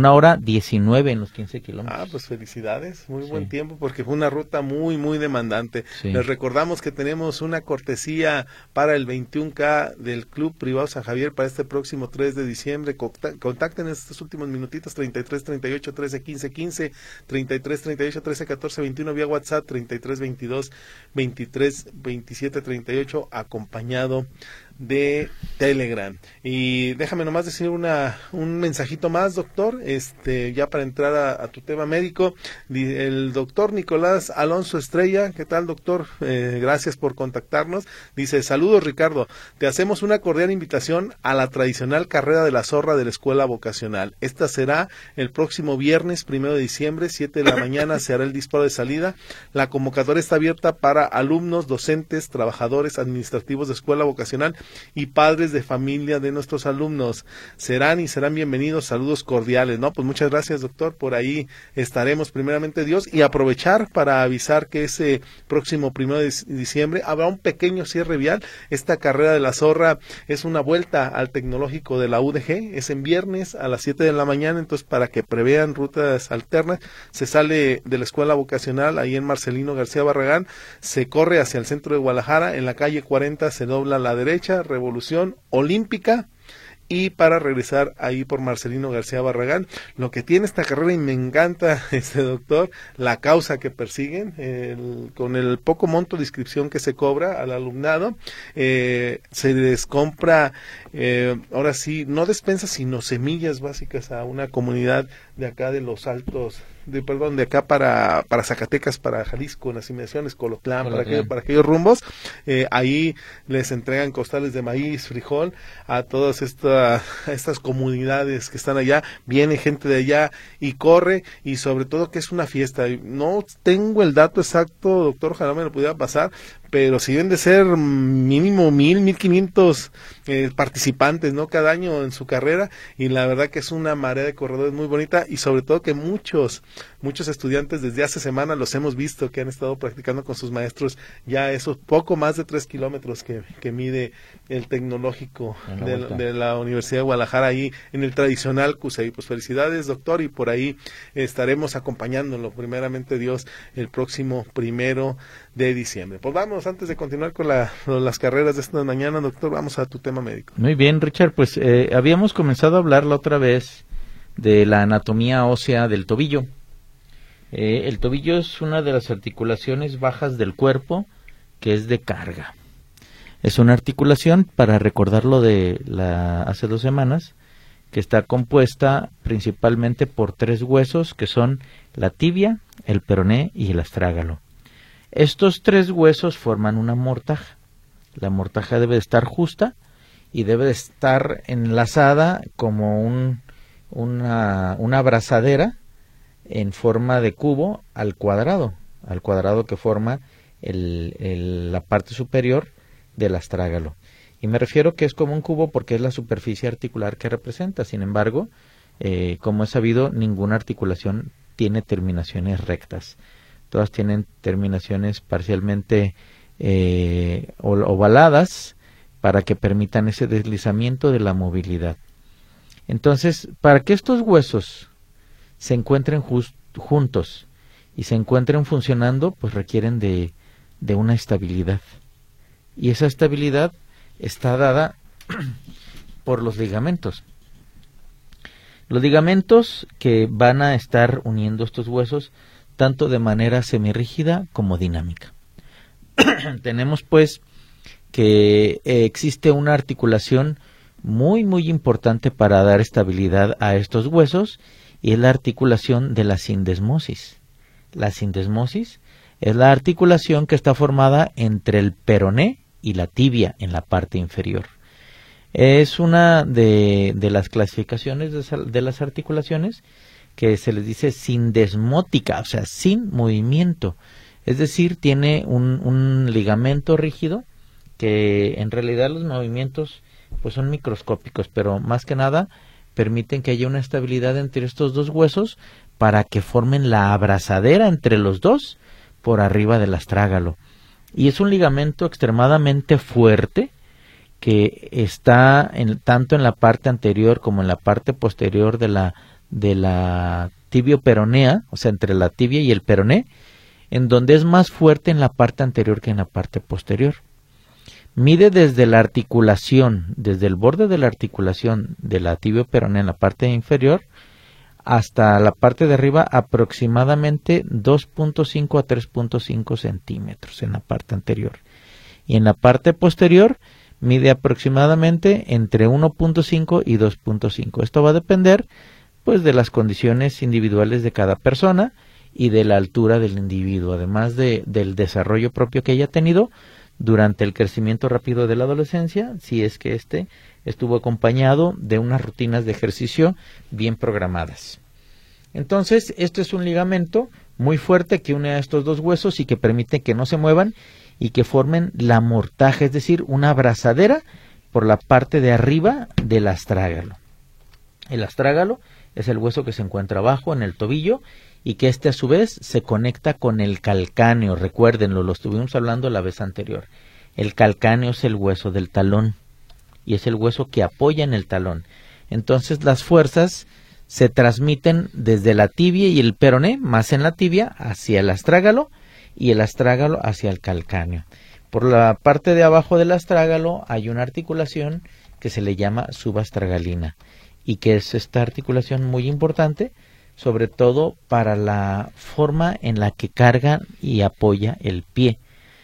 1:19 en los 15 kilómetros. Pues felicidades, muy buen tiempo, porque fue una ruta muy, muy demandante. Les recordamos que tenemos una cortesía para el 21K del Club Privado San Javier para este próximo 3 de diciembre. Contacten en estos últimos minutitos, 33 38 13 15 15, 33 38 13 14 21 vía WhatsApp, 33 22 23 27 38, acompañado de Telegram. Y déjame nomás decir un mensajito más, doctor, ya para entrar a tu tema médico. El doctor Nicolás Alonso Estrella, ¿qué tal, doctor? Gracias por contactarnos. Dice: saludos, Ricardo, te hacemos una cordial invitación a la tradicional carrera de la zorra de la escuela vocacional. Esta será el próximo viernes 1 de diciembre, 7 de la mañana se hará el disparo de salida. La convocatoria está abierta para alumnos, docentes, trabajadores administrativos de escuela vocacional y padres de familia de nuestros alumnos. Serán bienvenidos, saludos cordiales, ¿no? Pues muchas gracias, doctor, por ahí estaremos, primeramente Dios, y aprovechar para avisar que ese próximo 1 de diciembre habrá un pequeño cierre vial. Esta carrera de la zorra es una vuelta al tecnológico de la UDG, es en viernes a las 7 de la mañana, entonces para que prevean rutas alternas, se sale de la escuela vocacional ahí en Marcelino García Barragán, se corre hacia el centro de Guadalajara, en la calle 40 se dobla a la derecha, Revolución Olímpica, y para regresar ahí por Marcelino García Barragán. Lo que tiene esta carrera, y me encanta, doctor, la causa que persiguen, con el poco monto de inscripción que se cobra al alumnado, se les compra, ahora sí, no despensas, sino semillas básicas a una comunidad de acá de los Altos, de acá para Zacatecas, para Jalisco, las inmediaciones, Colotlán, para aquellos rumbos. Ahí les entregan costales de maíz, frijol a todas estas comunidades que están allá. Viene gente de allá y corre, y sobre todo que es una fiesta. No tengo el dato exacto, doctor, ojalá me lo pudiera pasar, pero si deben de ser mínimo 1,500 participantes, ¿no? Cada año en su carrera, y la verdad que es una marea de corredores muy bonita, y sobre todo que muchos estudiantes desde hace semanas los hemos visto que han estado practicando con sus maestros ya esos poco más de 3 kilómetros que mide el tecnológico de la Universidad de Guadalajara, ahí en el tradicional CUSEI. Pues felicidades, doctor, y por ahí estaremos acompañándolo, primeramente Dios, el próximo 1 de diciembre. Pues vamos, antes de continuar con las carreras de esta mañana, doctor, vamos a tu tema médico. Muy bien, Richard, pues habíamos comenzado a hablar la otra vez de la anatomía ósea del tobillo. El tobillo es una de las articulaciones bajas del cuerpo que es de carga. Es una articulación, para recordarlo de hace 2 semanas, que está compuesta principalmente por 3 huesos, que son la tibia, el peroné y el astrágalo. Estos 3 huesos forman una mortaja. La mortaja debe de estar justa y debe de estar enlazada como una abrazadera en forma de cubo al cuadrado que forma la parte superior del astrágalo. Y me refiero que es como un cubo porque es la superficie articular que representa. Sin embargo, como es sabido, ninguna articulación tiene terminaciones rectas. Todas tienen terminaciones parcialmente ovaladas para que permitan ese deslizamiento de la movilidad. Entonces, para que estos huesos se encuentren juntos y se encuentren funcionando, pues requieren de una estabilidad. Y esa estabilidad está dada por los ligamentos. Los ligamentos que van a estar uniendo estos huesos tanto de manera semirrígida como dinámica. Tenemos pues que existe una articulación muy muy importante para dar estabilidad a estos huesos, y es la articulación de la sindesmosis. La sindesmosis es la articulación que está formada entre el peroné y la tibia en la parte inferior. Es una de las clasificaciones de las articulaciones que se les dice sindesmótica, o sea, sin movimiento. Es decir, tiene un ligamento rígido, que en realidad los movimientos pues son microscópicos, pero más que nada permiten que haya una estabilidad entre estos 2 huesos para que formen la abrazadera entre los 2 por arriba del astrágalo. Y es un ligamento extremadamente fuerte que está tanto en la parte anterior como en la parte posterior de la tibio-peronea, o sea, entre la tibia y el peroné, en donde es más fuerte en la parte anterior que en la parte posterior. Mide desde la articulación, desde el borde de la articulación de la tibio-peronea en la parte inferior hasta la parte de arriba aproximadamente 2.5 a 3.5 centímetros en la parte anterior. Y en la parte posterior mide aproximadamente entre 1.5 y 2.5. Esto va a depender pues de las condiciones individuales de cada persona y de la altura del individuo, además del desarrollo propio que haya tenido durante el crecimiento rápido de la adolescencia, si es que estuvo acompañado de unas rutinas de ejercicio bien programadas. Entonces, esto es un ligamento muy fuerte que une a estos dos huesos y que permite que no se muevan y que formen la mortaja, es decir, una abrazadera por la parte de arriba del astrágalo. El astrágalo es el hueso que se encuentra abajo en el tobillo y que a su vez se conecta con el calcáneo. Recuérdenlo, lo estuvimos hablando la vez anterior. El calcáneo es el hueso del talón y es el hueso que apoya en el talón. Entonces las fuerzas se transmiten desde la tibia y el peroné, más en la tibia, hacia el astrágalo y el astrágalo hacia el calcáneo. Por la parte de abajo del astrágalo hay una articulación que se le llama subastragalina y que es esta articulación muy importante, sobre todo para la forma en la que carga y apoya el pie.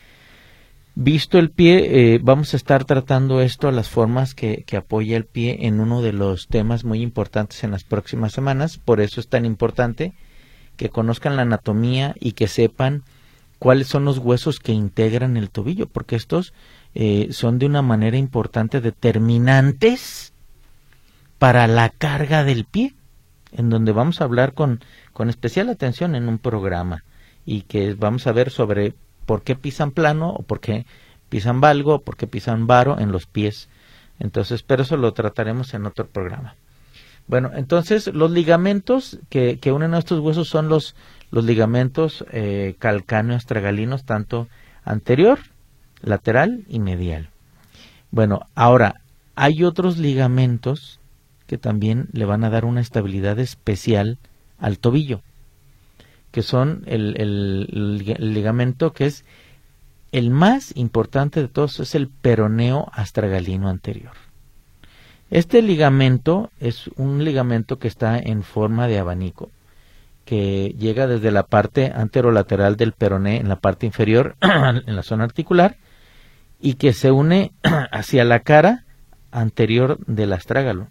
Visto el pie, vamos a estar tratando las formas que apoya el pie en uno de los temas muy importantes en las próximas semanas. Por eso es tan importante que conozcan la anatomía y que sepan cuáles son los huesos que integran el tobillo, porque estos son de una manera importante determinantes para la carga del pie, en donde vamos a hablar con especial atención en un programa y que vamos a ver sobre por qué pisan plano o por qué pisan valgo o por qué pisan varo en los pies. Entonces, pero eso lo trataremos en otro programa. Bueno, entonces los ligamentos que unen a estos huesos son los ligamentos calcáneo-astragalinos, tanto anterior, lateral y medial. Bueno, ahora hay otros ligamentos que también le van a dar una estabilidad especial al tobillo, que son el ligamento que es el más importante de todos, es el peroneo astragalino anterior. Este ligamento es un ligamento que está en forma de abanico, que llega desde la parte anterolateral del peroné en la parte inferior, en la zona articular, y que se une hacia la cara anterior del astrágalo.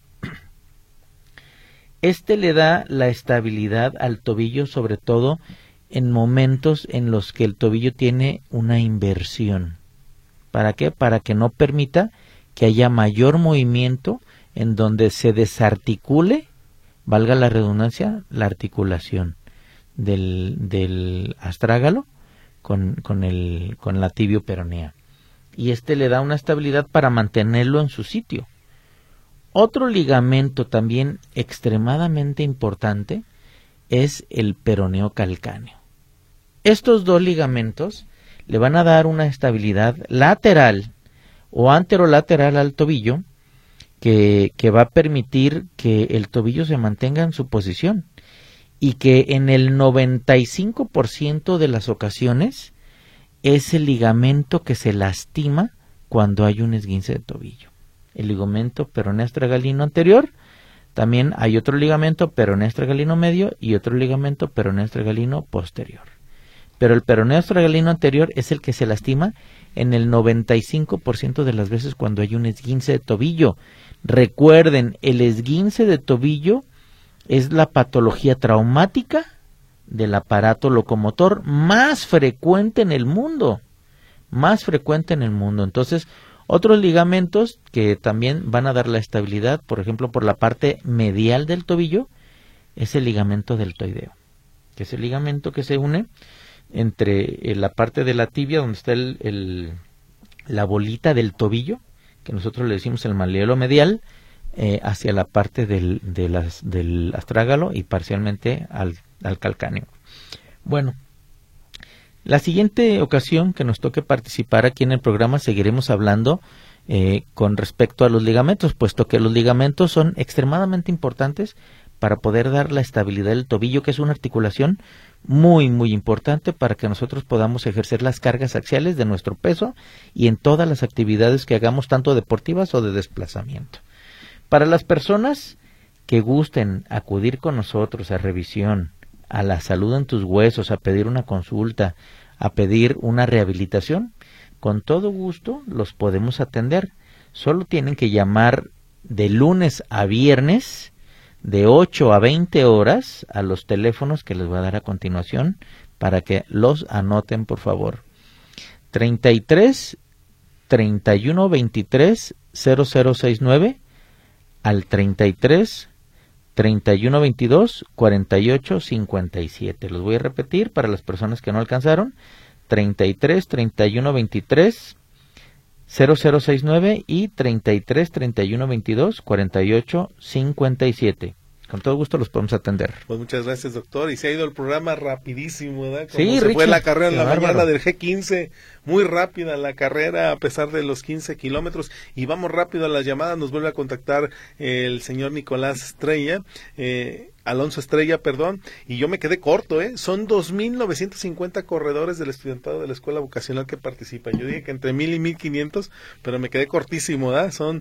Este le da la estabilidad al tobillo, sobre todo en momentos en los que el tobillo tiene una inversión. ¿Para qué? Para que no permita que haya mayor movimiento en donde se desarticule, valga la redundancia, la articulación del astrágalo con la tibio peronea. Y le da una estabilidad para mantenerlo en su sitio. Otro ligamento también extremadamente importante es el peroneo calcáneo. Estos dos ligamentos le van a dar una estabilidad lateral o anterolateral al tobillo que va a permitir que el tobillo se mantenga en su posición y que en el 95% de las ocasiones es el ligamento que se lastima cuando hay un esguince de tobillo. El ligamento peroneo astragalino anterior, también hay otro ligamento peroneo astragalino medio y otro ligamento peroneo astragalino posterior. Pero el peroneo astragalino anterior es el que se lastima en el 95% de las veces cuando hay un esguince de tobillo. Recuerden, el esguince de tobillo es la patología traumática del aparato locomotor más frecuente en el mundo. Entonces, otros ligamentos que también van a dar la estabilidad, por ejemplo, por la parte medial del tobillo, es el ligamento deltoideo, que es el ligamento que se une entre la parte de la tibia, donde está la bolita del tobillo, que nosotros le decimos el malleolo medial, hacia la parte del astrágalo y parcialmente al calcáneo. Bueno, la siguiente ocasión que nos toque participar aquí en el programa seguiremos hablando con respecto a los ligamentos, puesto que los ligamentos son extremadamente importantes para poder dar la estabilidad del tobillo, que es una articulación muy, muy importante para que nosotros podamos ejercer las cargas axiales de nuestro peso y en todas las actividades que hagamos, tanto deportivas o de desplazamiento. Para las personas que gusten acudir con nosotros a revisión, a la salud en tus huesos, a pedir una consulta, a pedir una rehabilitación, con todo gusto los podemos atender. Solo tienen que llamar de lunes a viernes de 8 a 20 horas a los teléfonos que les voy a dar a continuación para que los anoten, por favor. 33 31 23 0069 al 33 31 22 48 57. Los voy a repetir para las personas que no alcanzaron. 33 31 23 0069 y 33 31 22 48 57. Con todo gusto los podemos atender. Pues muchas gracias, doctor. Y se ha ido el programa rapidísimo, ¿verdad? Como sí, se fue la carrera en la bárbaro. mañana del G15, muy rápida la carrera a pesar de los 15 kilómetros. Y vamos rápido a las llamadas, nos vuelve a contactar el señor Nicolás Estrella, Alonso Estrella, perdón, y yo me quedé corto, son 2.950 corredores del estudiantado de la escuela vocacional que participan. Yo dije que entre 1,000 y 1,500, pero me quedé cortísimo, ¿verdad? Son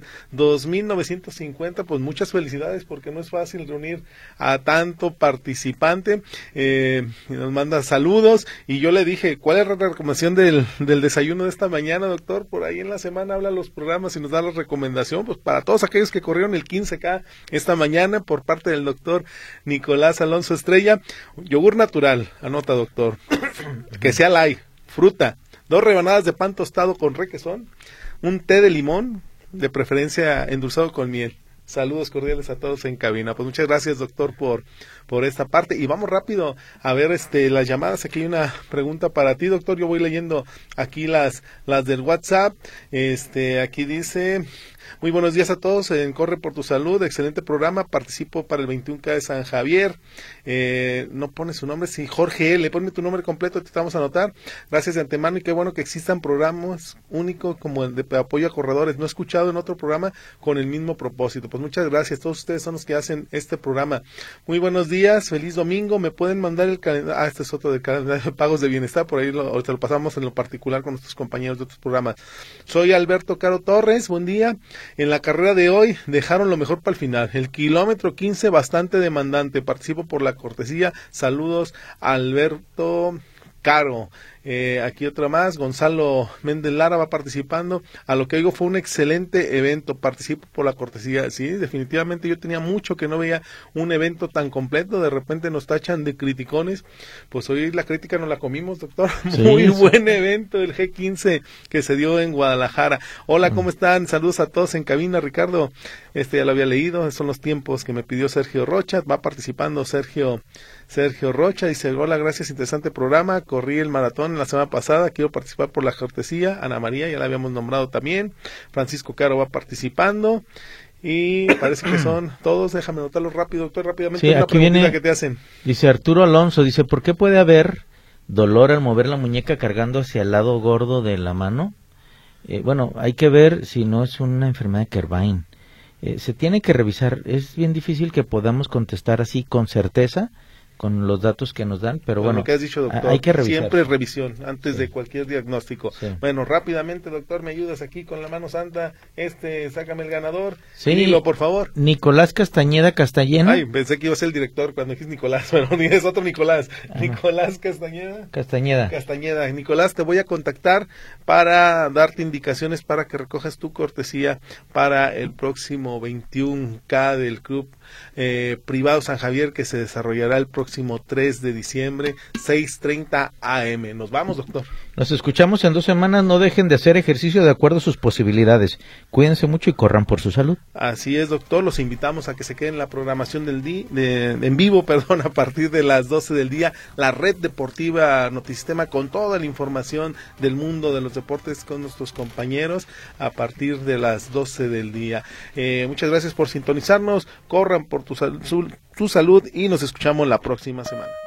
2.950, pues muchas felicidades porque no es fácil reunir a tanto participante. Nos manda saludos y yo le dije, ¿cuál es la recomendación del desayuno de esta mañana, doctor? Por ahí en la semana habla los programas y nos da la recomendación, pues para todos aquellos que corrieron el 15K esta mañana por parte del doctor Nicolás Alonso Estrella. Yogur natural, anota, doctor, que sea light, fruta, 2 rebanadas de pan tostado con requesón, un té de limón, de preferencia endulzado con miel. Saludos cordiales a todos en cabina. Pues muchas gracias, doctor, por esta parte. Y vamos rápido a ver las llamadas. Aquí hay una pregunta para ti, doctor. Yo voy leyendo aquí las del WhatsApp. Aquí dice: muy buenos días a todos en Corre por tu Salud, excelente programa, participo para el 21K de San Javier. No pone su nombre, sí, Jorge L, ponme tu nombre completo, te vamos a anotar. Gracias de antemano y qué bueno que existan programas únicos como el de apoyo a corredores. No he escuchado en otro programa con el mismo propósito. Pues muchas gracias, todos ustedes son los que hacen este programa. Muy buenos días, feliz domingo. Me pueden mandar el calendario, este es otro del calendario de pagos de bienestar, por ahí ahorita lo pasamos en lo particular con nuestros compañeros de otros programas. Soy Alberto Caro Torres, buen día. En la carrera de hoy dejaron lo mejor para el final. El kilómetro 15 bastante demandante. Participo por la cortesía. Saludos, Alberto Caro. Aquí otra más, Gonzalo Méndez Lara va participando. A lo que digo, fue un excelente evento, participo por la cortesía. Sí, definitivamente yo tenía mucho que no veía un evento tan completo, de repente nos tachan de criticones, pues hoy la crítica nos la comimos, doctor. Sí, muy buen evento el G15 que se dio en Guadalajara. Hola, ¿cómo están? Saludos a todos en cabina, Ricardo, ya lo había leído, son los tiempos que me pidió Sergio Rocha, va participando Sergio Rocha, dice: hola, gracias, interesante programa, corrí el maratón la semana pasada, quiero participar por la cortesía. Ana María, ya la habíamos nombrado también. Francisco Caro va participando. Y parece que son todos, déjame anotarlo rápido, doctor, rápidamente. Sí, aquí viene, que te hacen. Dice Arturo Alonso, dice: ¿por qué puede haber dolor al mover la muñeca cargando hacia el lado gordo de la mano? Bueno, hay que ver si no es una enfermedad de Kervain. Se tiene que revisar, es bien difícil que podamos contestar así con certeza, con los datos que nos dan, pero bueno, lo que has dicho, doctor, hay que revisar. Siempre revisión antes de cualquier diagnóstico. Sí. Bueno, rápidamente, doctor, me ayudas aquí con la mano santa, sácame el ganador. Sí, dilo, por favor. Nicolás Castañeda Castañeda. Ay, pensé que iba a ser el director cuando dijiste Nicolás, pero ni es otro Nicolás. Ajá. Nicolás Castañeda. Nicolás, te voy a contactar para darte indicaciones para que recojas tu cortesía para el próximo 21K del Club Privado San Javier, que se desarrollará el próximo 3 de diciembre, 6:30 AM. Nos vamos, doctor. Nos escuchamos en 2 semanas. No dejen de hacer ejercicio de acuerdo a sus posibilidades. Cuídense mucho y corran por su salud. Así es, doctor. Los invitamos a que se queden en la programación en vivo, a partir de las 12 del día. La red deportiva Notisistema con toda la información del mundo de los deportes con nuestros compañeros a partir de las 12 del día. Muchas gracias por sintonizarnos. Corran por tu salud y nos escuchamos la próxima semana.